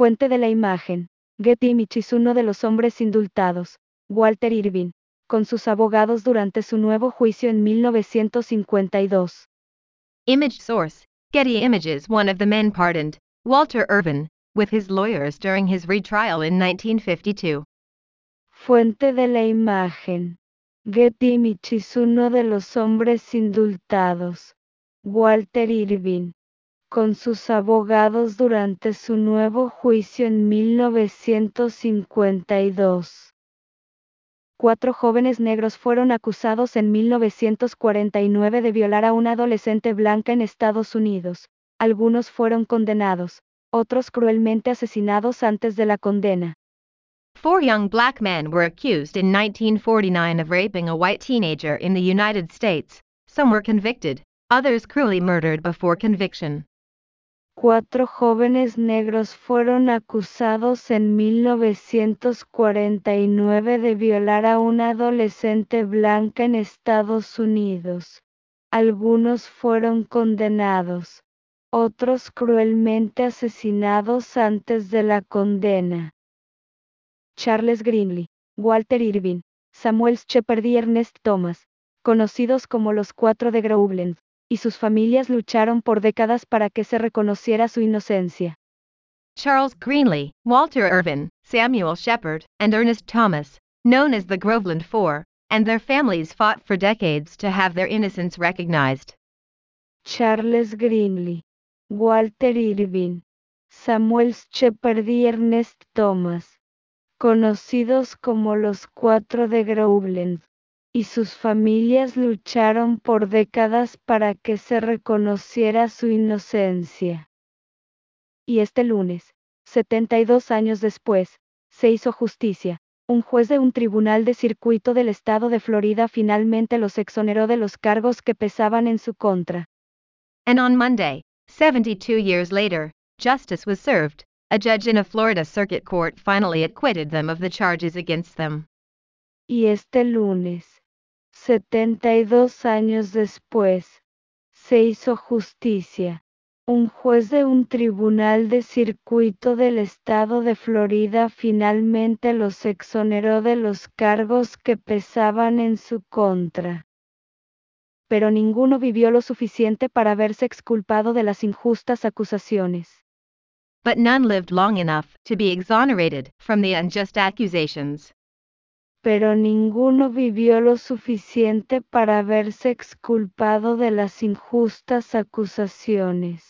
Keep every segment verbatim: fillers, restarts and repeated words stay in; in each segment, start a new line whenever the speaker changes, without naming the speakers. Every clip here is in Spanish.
Fuente de la imagen. Getty Images. Uno de los hombres indultados, Walter Irving, con sus abogados durante su nuevo juicio en mil novecientos cincuenta y dos.
Image source, Getty Images. One of the men pardoned, Walter Irvin, with his lawyers during his retrial in nineteen fifty-two.
Fuente de la imagen. Getty Images. Uno de los hombres indultados, Walter Irving, con sus abogados durante su nuevo juicio en mil novecientos cincuenta y dos. Cuatro jóvenes negros fueron acusados en mil novecientos cuarenta y nueve de violar a una adolescente blanca en Estados Unidos. Algunos fueron condenados, otros cruelmente asesinados antes de la condena.
Four young black men were accused in nineteen forty-nine of raping a white teenager in the United States. Some were convicted, others cruelly murdered before conviction.
Cuatro jóvenes negros fueron acusados en mil novecientos cuarenta y nueve de violar a una adolescente blanca en Estados Unidos. Algunos fueron condenados, otros cruelmente asesinados antes de la condena. Charles Greenlee, Walter Irving, Samuel Shepard y Ernest Thomas, conocidos como los Cuatro de Groveland, y sus familias lucharon por décadas para que se reconociera su inocencia.
Charles Greenlee, Walter Irvin, Samuel Shepard, and Ernest Thomas, known as the Groveland Four, and their families fought for decades to have their innocence recognized.
Charles Greenlee, Walter Irving, Samuel Shepard y Ernest Thomas, conocidos como los Cuatro de Groveland, y sus familias lucharon por décadas para que se reconociera su inocencia. Y este lunes, setenta y dos años después, se hizo justicia. Un juez de un tribunal de circuito del estado de Florida finalmente los exoneró de los cargos que pesaban en su contra.
And on Monday, seventy-two years later, justice was served. A judge in a Florida circuit court finally acquitted them of the charges against them.
Y este lunes, setenta y dos años después, se hizo justicia. Un juez de un tribunal de circuito del estado de Florida finalmente los exoneró de los cargos que pesaban en su contra. Pero ninguno vivió lo suficiente para verse exculpado de las injustas acusaciones.
But none lived long enough to be exonerated from the unjust accusations.
Pero ninguno vivió lo suficiente para verse exculpado de las injustas acusaciones.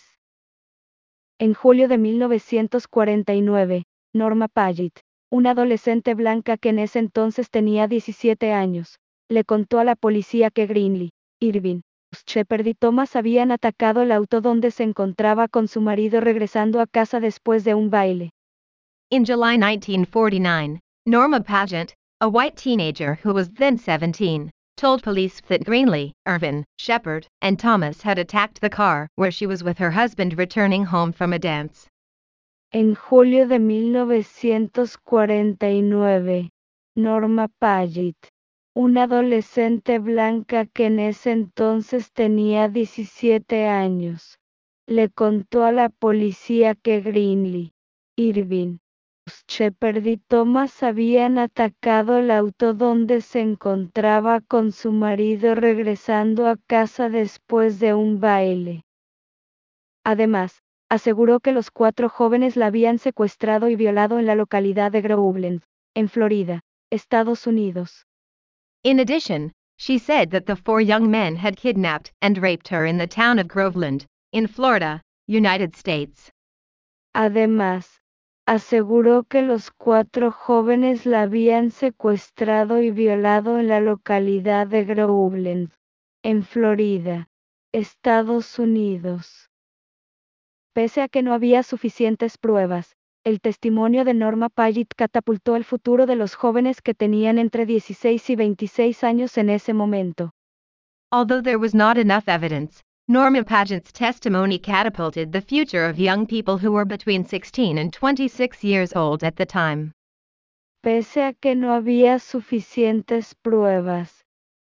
En julio de mil novecientos cuarenta y nueve, Norma Paget, una adolescente blanca que en ese entonces tenía diecisiete años, le contó a la policía que Greenlee, Irving, Shepard y Thomas habían atacado el auto donde se encontraba con su marido regresando a casa después de un baile.
In July nineteen forty-nine, Norma Paget, a white teenager who was then seventeen, told police that Greenlee, Irvin, Shepard, and Thomas had attacked the car where she was with her husband returning home from a dance.
En julio de mil novecientos cuarenta y nueve, Norma Paget, una adolescente blanca que en ese entonces tenía diecisiete años, le contó a la policía que Greenlee, Irving, Shepard y Thomas habían atacado el auto donde se encontraba con su marido regresando a casa después de un baile. Además, aseguró que los cuatro jóvenes la habían secuestrado y violado en la localidad de Groveland, en Florida, Estados Unidos.
In addition, she said that the four young men had kidnapped and raped her in the town of Groveland, in Florida, United States.
Además, aseguró que los cuatro jóvenes la habían secuestrado y violado en la localidad de Groveland, en Florida, Estados Unidos. Pese a que no había suficientes pruebas, el testimonio de Norma Paget catapultó el futuro de los jóvenes que tenían entre dieciséis y veintiséis años en ese momento.
Although there was not enough evidence, Norma Paget's testimony catapulted the future of young people who were between sixteen and twenty-six years old at the time.
Pese a que no había suficientes pruebas,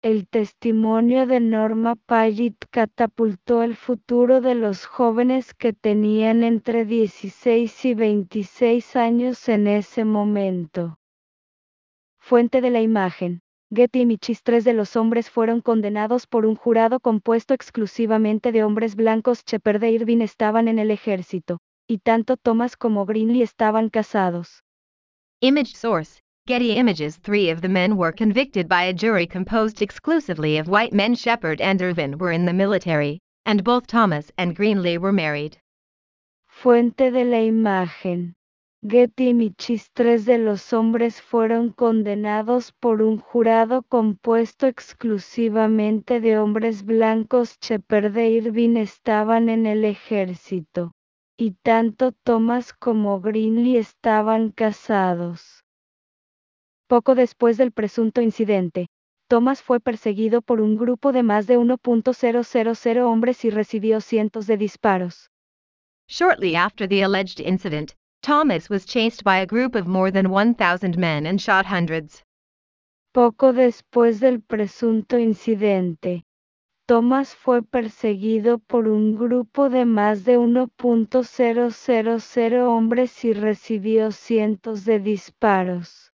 El testimonio de Norma Paget catapultó el futuro de los jóvenes que tenían entre dieciséis y veintiséis años en ese momento. Fuente de la imagen. Getty Images. Tres de los hombres fueron condenados por un jurado compuesto exclusivamente de hombres blancos. Shepard e Irving estaban en el ejército, y tanto Thomas como Greenlee estaban casados.
Image source, Getty Images. Three of the men were convicted by a jury composed exclusively of white men. Shepard and Irvin were in the military, and both Thomas and Greenlee were married.
Fuente de la imagen. Getty Images. Tres de los hombres fueron condenados por un jurado compuesto exclusivamente de hombres blancos. Shepard e Irving estaban en el ejército, y tanto Thomas como Greenlee estaban casados. Poco después del presunto incidente, Thomas fue perseguido por un grupo de más de uno punto cero cero cero hombres y recibió cientos de disparos.
Shortly after the alleged incident, Thomas was chased by a group of more than one thousand men and shot hundreds.
Poco después del presunto incidente, Thomas fue perseguido por un grupo de más de uno punto cero cero cero hombres y recibió cientos de disparos.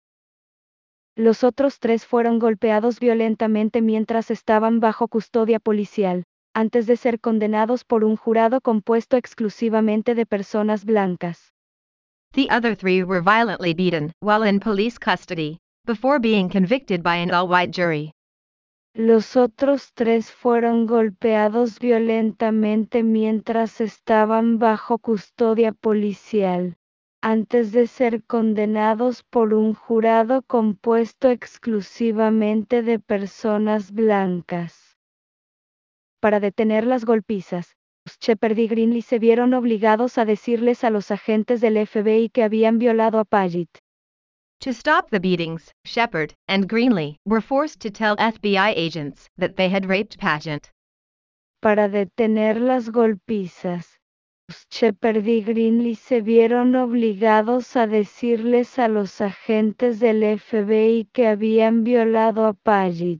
Los otros tres fueron golpeados violentamente mientras estaban bajo custodia policial, antes de ser condenados por un jurado compuesto exclusivamente de personas blancas.
The other three were violently beaten while in police custody, before being convicted by an all-white jury.
Los otros tres fueron golpeados violentamente mientras estaban bajo custodia policial, antes de ser condenados por un jurado compuesto exclusivamente de personas blancas. Para detener las golpizas, Shepard y Greenlee se vieron obligados a decirles a los agentes del F B I que habían violado a Paget.
To stop the beatings, Shepard and Greenlee were forced to tell F B I agents that they had raped Paget.
Para detener las golpizas, Shepard y Greenlee se vieron obligados a decirles a los agentes del F B I que habían violado a Paget.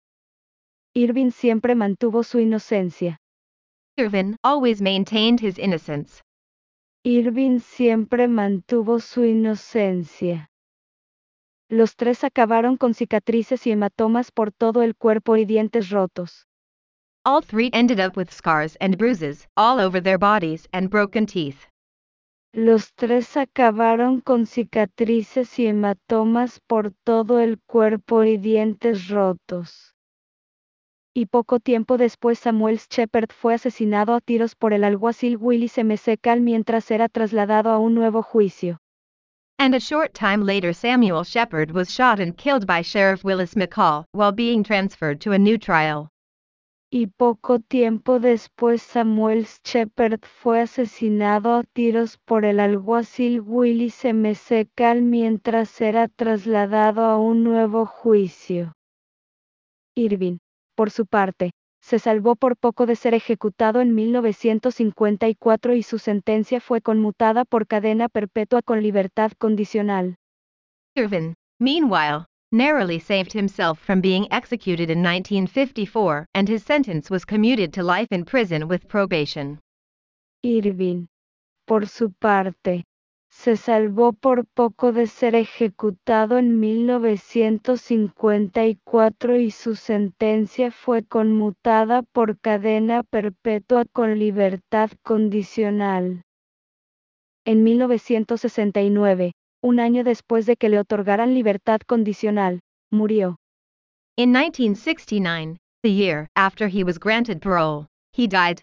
Irving siempre mantuvo su inocencia.
Irvin always maintained his innocence.
Irving siempre mantuvo su inocencia. Los tres acabaron con cicatrices y hematomas por todo el cuerpo y dientes rotos.
All three ended up with scars and bruises all over their bodies and broken teeth.
Los tres acabaron con cicatrices y hematomas por todo el cuerpo y dientes rotos. Y poco tiempo después Samuel Shepard fue asesinado a tiros por el alguacil Willis M. Cal mientras era trasladado a un nuevo juicio.
And a short time later Samuel Shepard was shot and killed by Sheriff Willis McCall while being transferred to a new trial.
Y poco tiempo después Samuel Shepard fue asesinado a tiros por el alguacil Willis M. Cal mientras era trasladado a un nuevo juicio. Irving, por su parte, se salvó por poco de ser ejecutado en mil novecientos cincuenta y cuatro y su sentencia fue conmutada por cadena perpetua con libertad condicional.
Irvin, meanwhile, narrowly saved himself from being executed in nineteen fifty-four, and his sentence was commuted to life in prison with probation.
Irving, por su parte, se salvó por poco de ser ejecutado en mil novecientos cincuenta y cuatro y su sentencia fue conmutada por cadena perpetua con libertad condicional. En mil novecientos sesenta y nueve, un año después de que le otorgaran libertad condicional, murió.
In nineteen sixty-nine, the year after he was granted parole, he died.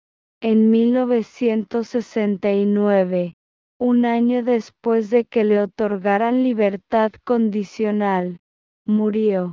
En mil novecientos sesenta y nueve, un año después de que le otorgaran libertad condicional, murió.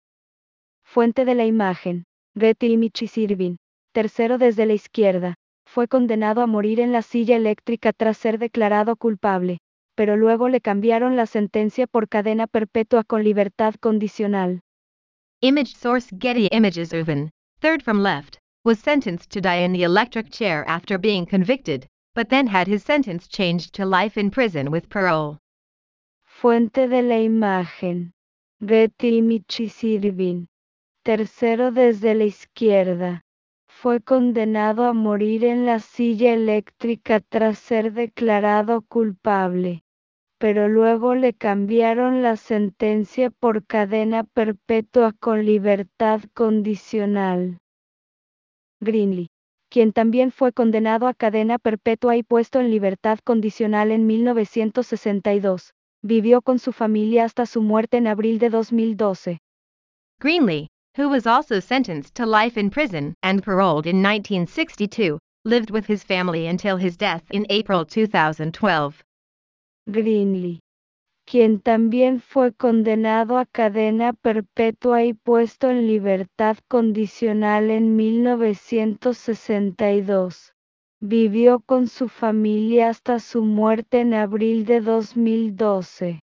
Fuente de la imagen. Getty Images. Irving, tercero desde la izquierda, fue condenado a morir en la silla eléctrica tras ser declarado culpable, pero luego le cambiaron la sentencia por cadena perpetua con libertad condicional.
Image source Getty Images. Irvin, third from left, was sentenced to die in the electric chair after being convicted, but then had his sentence changed to life in prison with parole.
Fuente de la imagen. Getty Images. Irving, tercero desde la izquierda. Fue condenado a morir en la silla eléctrica tras ser declarado culpable, pero luego le cambiaron la sentencia por cadena perpetua con libertad condicional. Greenlee, quien también fue condenado a cadena perpetua y puesto en libertad condicional en mil novecientos sesenta y dos, vivió con su familia hasta su muerte en abril de dos mil doce.
Greenlee, who was also sentenced to life in prison and paroled in nineteen sixty-two, lived with his family until his death in April two thousand twelve.
Greenlee, quien también fue condenado a cadena perpetua y puesto en libertad condicional en mil novecientos sesenta y dos, vivió con su familia hasta su muerte en abril de dos mil doce.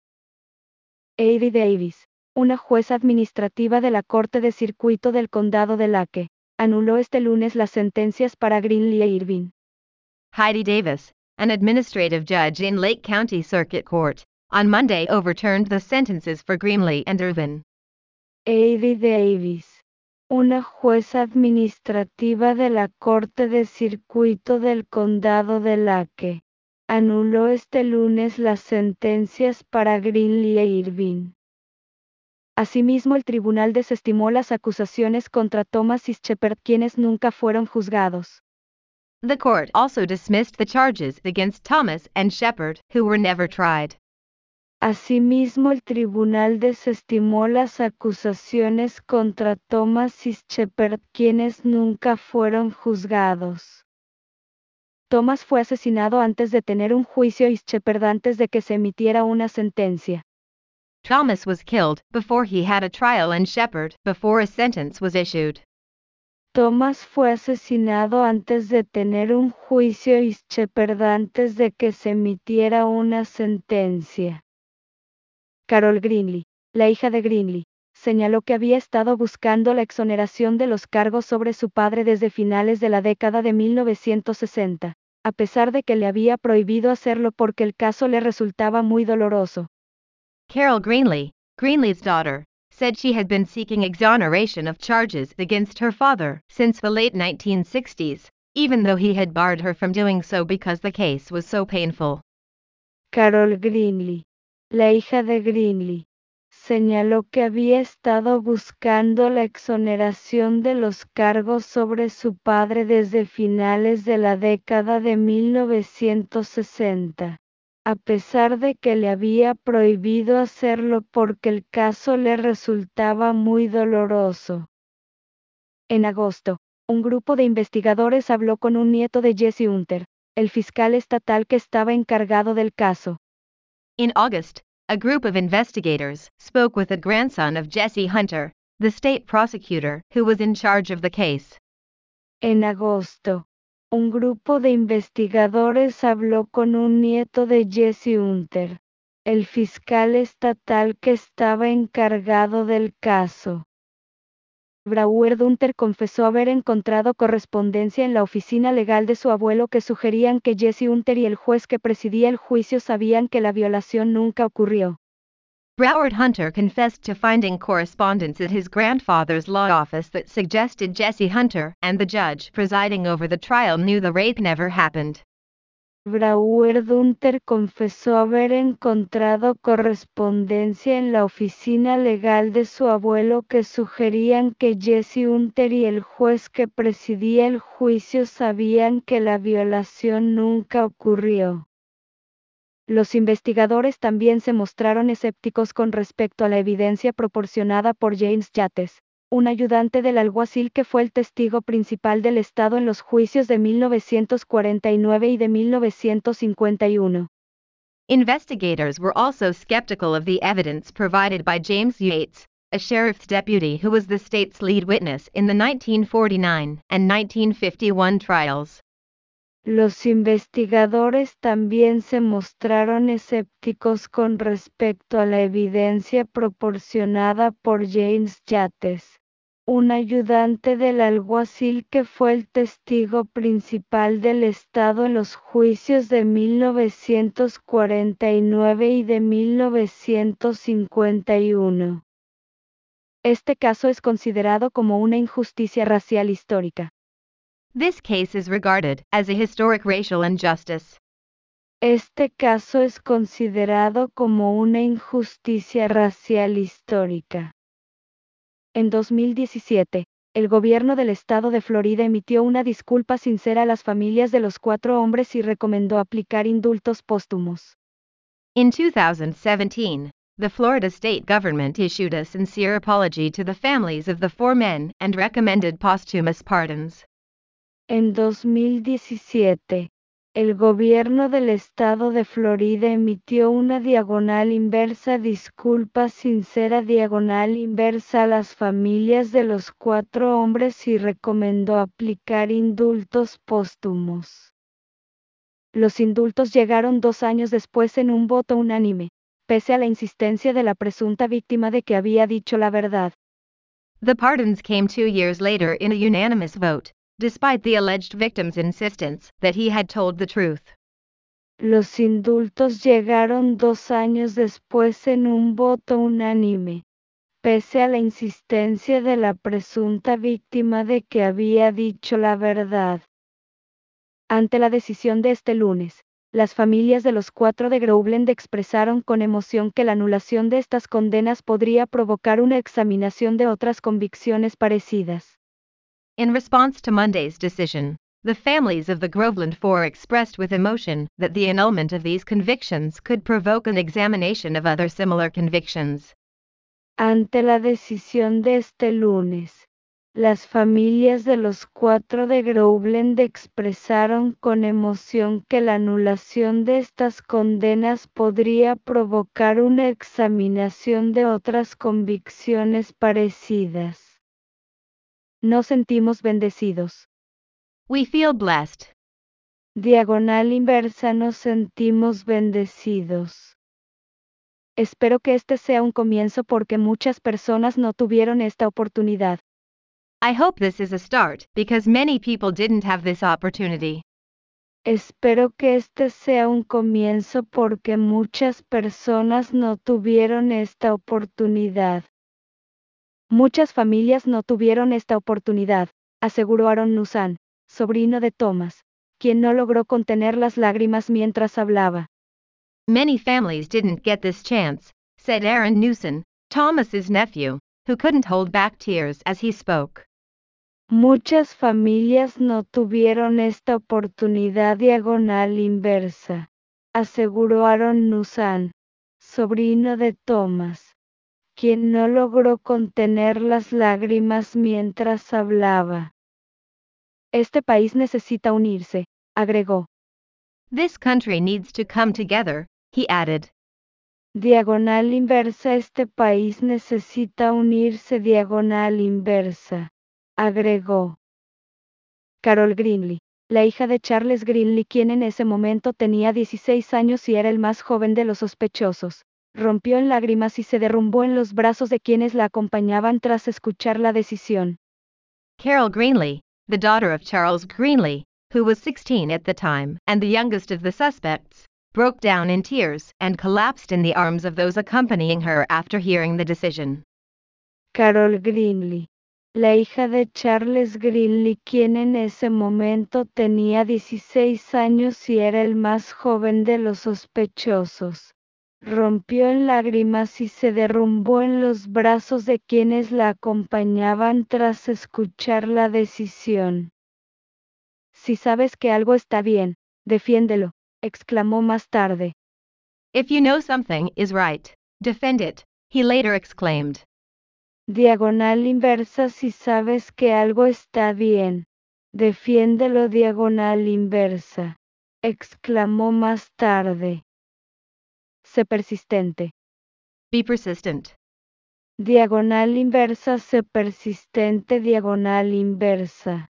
Heidi Davis, una jueza administrativa de la Corte de Circuito del Condado de Lake, anuló este lunes las sentencias para Greenlee e Irving.
Heidi Davis, an administrative judge in Lake County Circuit Court, on Monday overturned the sentences for Greenlee and Irvin.
Heidi Davis, una jueza administrativa de la Corte de Circuito del Condado de Lake, anuló este lunes las sentencias para Greenlee e Irving. Asimismo, el tribunal desestimó las acusaciones contra Thomas y Shepard, quienes nunca fueron juzgados.
The court also dismissed the charges against Thomas and Shepard, who were never tried.
Asimismo, el tribunal desestimó las acusaciones contra Thomas y Shepard, quienes nunca fueron juzgados. Thomas fue asesinado antes de tener un juicio y Shepard antes de que se emitiera una sentencia.
Thomas was killed before he had a trial and Shepard before a sentence was issued.
Thomas fue asesinado antes de tener un juicio y Shepard antes de que se emitiera una sentencia. Carol Greenlee, la hija de Greenlee, señaló que había estado buscando la exoneración de los cargos sobre su padre desde finales de la década de mil novecientos sesenta, a pesar de que le había prohibido hacerlo porque el caso le resultaba muy doloroso.
Carol Greenlee, Greenlee's daughter, said she had been seeking exoneration of charges against her father since the late nineteen sixties, even though he had barred her from doing so because the case was so painful.
Carol Greenlee, la hija de Greenlee, señaló que había estado buscando la exoneración de los cargos sobre su padre desde finales de la década de mil novecientos sesenta, a pesar de que le había prohibido hacerlo porque el caso le resultaba muy doloroso. En agosto, un grupo de investigadores habló con un nieto de Jesse Hunter, el fiscal estatal que estaba encargado del caso.
In August, a group of investigators spoke with the grandson of Jesse Hunter, the state prosecutor who was in charge of the case.
En agosto, un grupo de investigadores habló con un nieto de Jesse Hunter, el fiscal estatal que estaba encargado del caso. Broward Hunter confesó haber encontrado correspondencia en la oficina legal de su abuelo que sugerían que Jesse Hunter y el juez que presidía el juicio sabían que la violación nunca ocurrió.
Broward Hunter confessed to finding correspondence at his grandfather's law office that suggested Jesse Hunter and the judge presiding over the trial knew the rape never happened.
Broward Hunter confesó haber encontrado correspondencia en la oficina legal de su abuelo que sugerían que Jesse Hunter y el juez que presidía el juicio sabían que la violación nunca ocurrió. Los investigadores también se mostraron escépticos con respecto a la evidencia proporcionada por James Yates, un ayudante del alguacil que fue el testigo principal del Estado en los juicios de mil novecientos cuarenta y nueve y de mil novecientos cincuenta y uno.
Investigators were also skeptical of the evidence provided by James Yates, a sheriff's deputy who was the state's lead witness in the nineteen forty-nine and nineteen fifty-one trials.
Los investigadores también se mostraron escépticos con respecto a la evidencia proporcionada por James Yates, un ayudante del alguacil que fue el testigo principal del Estado en los juicios de mil novecientos cuarenta y nueve y de mil novecientos cincuenta y uno. Este caso es considerado como una injusticia racial histórica.
This case is regarded as a historic racial injustice.
Este caso es considerado como una injusticia racial histórica. En dos mil diecisiete, el gobierno del estado de Florida emitió una disculpa sincera a las familias de los cuatro hombres y recomendó aplicar indultos póstumos.
In two thousand seventeen, the Florida state government issued a sincere apology to the families of the four men and recommended posthumous pardons.
En dos mil diecisiete, el gobierno del estado de Florida emitió una diagonal inversa disculpa sincera diagonal inversa a las familias de los cuatro hombres y recomendó aplicar indultos póstumos. Los indultos llegaron dos años después en un voto unánime, pese a la insistencia de la presunta víctima de que había dicho la verdad.
The pardons came two years later in a unanimous vote, despite the alleged victim's insistence that he had told the truth.
Los indultos llegaron dos años después en un voto unánime, pese a la insistencia de la presunta víctima de que había dicho la verdad. Ante la decisión de este lunes, las familias de los cuatro de Groveland expresaron con emoción que la anulación de estas condenas podría provocar una examinación de otras convicciones parecidas.
In response to Monday's decision, the families of the Groveland Four expressed with emotion that the annulment of these convictions could provoke an examination of other similar convictions.
Ante la decisión de este lunes, las familias de los cuatro de Groveland expresaron con emoción que la anulación de estas condenas podría provocar una examinación de otras convicciones parecidas. Nos sentimos bendecidos.
We feel blessed.
Diagonal inversa, nos sentimos bendecidos. Espero que este sea un comienzo porque muchas personas no tuvieron esta oportunidad.
I hope this is a start because many people didn't have this opportunity.
Espero que este sea un comienzo porque muchas personas no tuvieron esta oportunidad. Muchas familias no tuvieron esta oportunidad, aseguró Aaron Nusan, sobrino de Thomas, quien no logró contener las lágrimas mientras hablaba.
Many families didn't get this chance, said Aaron Newson, Thomas's nephew, who couldn't hold back tears as he spoke.
Muchas familias no tuvieron esta oportunidad diagonal inversa, aseguró Aaron Nusan, sobrino de Thomas, quien no logró contener las lágrimas mientras hablaba. Este país necesita unirse, agregó.
This country needs to come together, he added.
Diagonal inversa, este país necesita unirse diagonal inversa, agregó. Carol Greenlee, la hija de Charles Greenlee, quien en ese momento tenía dieciséis años y era el más joven de los sospechosos, rompió en lágrimas y se derrumbó en los brazos de quienes la acompañaban tras escuchar la decisión.
Carol Greenlee, the daughter of Charles Greenlee, who was sixteen at the time and the youngest of the suspects, broke down in tears and collapsed in the arms of those accompanying her after hearing the decision.
Carol Greenlee, la hija de Charles Greenlee, quien en ese momento tenía dieciséis años y era el más joven de los sospechosos, rompió en lágrimas y se derrumbó en los brazos de quienes la acompañaban tras escuchar la decisión. Si sabes que algo está bien, defiéndelo, exclamó más tarde.
If you know something is right, defend it, he later exclaimed.
Diagonal inversa, si sabes que algo está bien, defiéndelo diagonal inversa, exclamó más tarde. Sé persistente.
Be persistent.
Diagonal inversa, sé persistente diagonal inversa.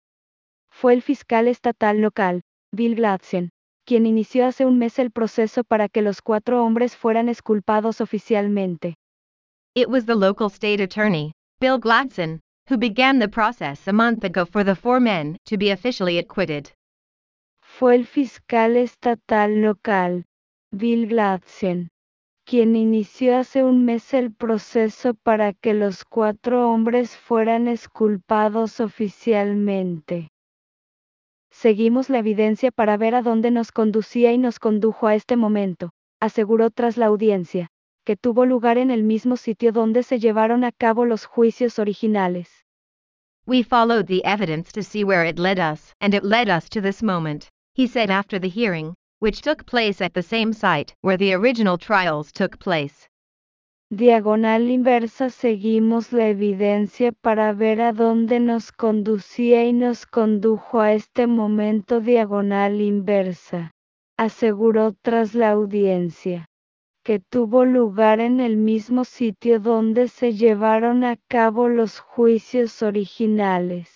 Fue el fiscal estatal local, Bill Gladson, quien inició hace un mes el proceso para que los cuatro hombres fueran exculpados oficialmente.
It was the local state attorney, Bill Gladson, who began the process a month ago for the four men to be officially acquitted.
Fue el fiscal estatal local, Bill Gladson, quien inició hace un mes el proceso para que los cuatro hombres fueran exculpados oficialmente. Seguimos la evidencia para ver a dónde nos conducía y nos condujo a este momento, aseguró tras la audiencia, que tuvo lugar en el mismo sitio donde se llevaron a cabo los juicios originales.
We followed the evidence to see where it led us, and it led us to this moment, he said after the hearing, which took place at the same site where the original trials took place.
Diagonal inversa. Seguimos la evidencia para ver a dónde nos conducía y nos condujo a este momento. Diagonal inversa, aseguró tras la audiencia, que tuvo lugar en el mismo sitio donde se llevaron a cabo los juicios originales.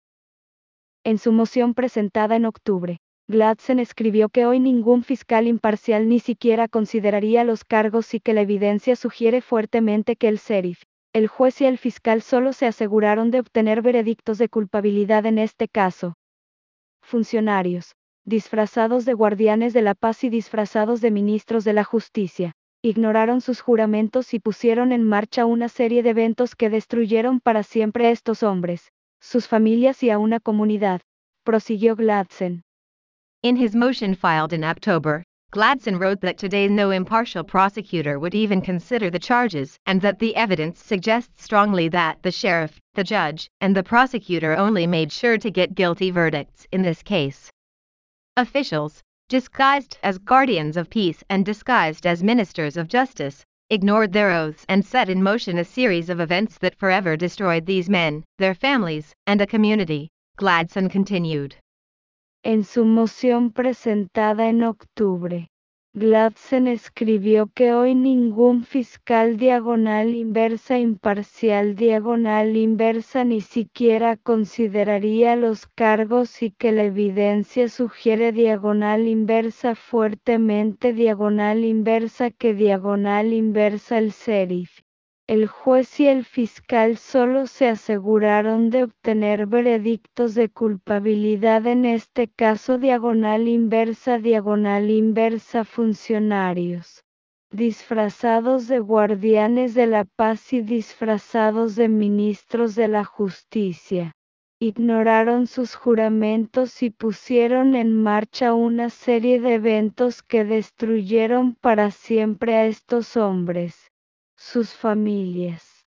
En su moción presentada en octubre, Gladsen escribió que hoy ningún fiscal imparcial ni siquiera consideraría los cargos y que la evidencia sugiere fuertemente que el sheriff, el juez y el fiscal solo se aseguraron de obtener veredictos de culpabilidad en este caso. Funcionarios, disfrazados de guardianes de la paz y disfrazados de ministros de la justicia, ignoraron sus juramentos y pusieron en marcha una serie de eventos que destruyeron para siempre a estos hombres, sus familias y a una comunidad, prosiguió Gladsen.
In his motion filed in October, Gladsen wrote that today no impartial prosecutor would even consider the charges and that the evidence suggests strongly that the sheriff, the judge, and the prosecutor only made sure to get guilty verdicts in this case. Officials, disguised as guardians of peace and disguised as ministers of justice, ignored their oaths and set in motion a series of events that forever destroyed these men, their families, and a community, Gladsen continued.
En su moción presentada en octubre, Gladsen escribió que hoy ningún fiscal diagonal inversa imparcial diagonal inversa ni siquiera consideraría los cargos y que la evidencia sugiere diagonal inversa fuertemente diagonal inversa que diagonal inversa el sheriff, el juez y el fiscal solo se aseguraron de obtener veredictos de culpabilidad en este caso. Diagonal inversa diagonal inversa. Funcionarios, disfrazados de guardianes de la paz y disfrazados de ministros de la justicia, ignoraron sus juramentos y pusieron en marcha una serie de eventos que destruyeron para siempre a estos hombres, sus familias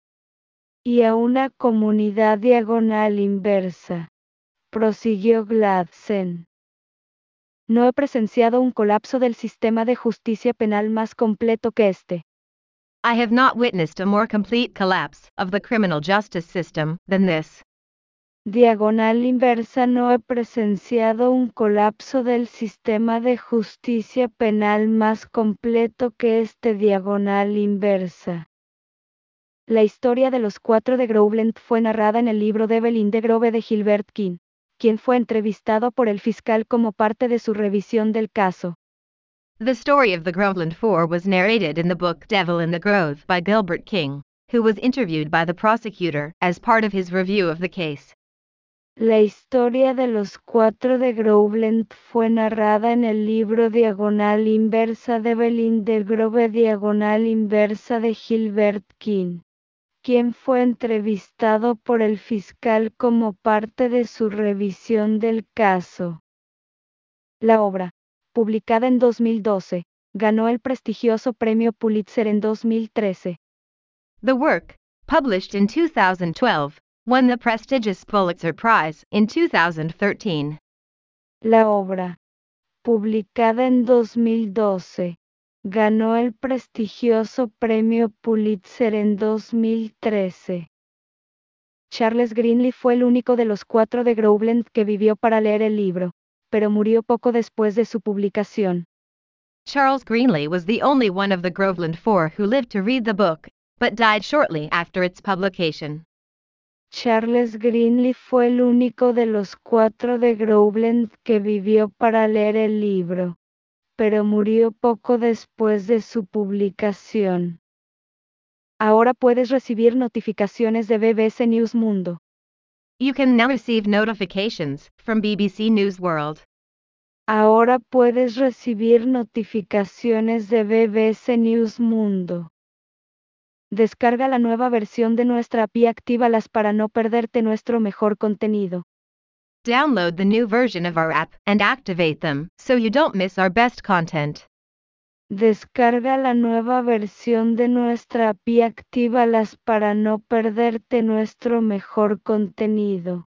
y a una comunidad. Diagonal inversa, prosiguió Gladsen. No he presenciado un colapso del sistema de justicia penal más completo que este.
I have not witnessed a more complete collapse of the criminal justice system than this.
Diagonal inversa. No he presenciado un colapso del sistema de justicia penal más completo que este. Diagonal inversa. La historia de los cuatro de Groveland fue narrada en el libro de Evelyn de Grove de Gilbert King, quien fue entrevistado por el fiscal como parte de su revisión del caso.
The story of the Groveland Four was narrated in the book Devil in the Grove by Gilbert King, who was interviewed by the prosecutor as part of his review of the case.
La historia de los cuatro de Groveland fue narrada en el libro Diagonal inversa de Evelyn de Grove Diagonal inversa de Gilbert King, quien fue entrevistado por el fiscal como parte de su revisión del caso. La obra, publicada en dos mil doce, ganó el prestigioso premio Pulitzer en dos mil trece.
The work, published in two thousand twelve, won the prestigious Pulitzer Prize in two thousand thirteen.
La obra, publicada en dos mil doce, ganó el prestigioso premio Pulitzer en dos mil trece. Charles Greenlee fue el único de los cuatro de Groveland que vivió para leer el libro, pero murió poco después de su publicación.
Charles Greenlee was the only one of the Groveland Four who lived to read the book, but died shortly after its publication.
Charles Greenlee fue el único de los cuatro de Groveland que vivió para leer el libro, pero murió poco después de su publicación. Ahora puedes recibir notificaciones de B B C News Mundo.
You can now receive notifications from B B C News World.
Ahora puedes recibir notificaciones de B B C News Mundo. Descarga la nueva versión de nuestra app y actívalas para no perderte nuestro mejor contenido.
Download the new version of our app and activate them so you don't miss our best content.
Descarga la nueva versión de nuestra app y actívalas para no perderte nuestro mejor contenido.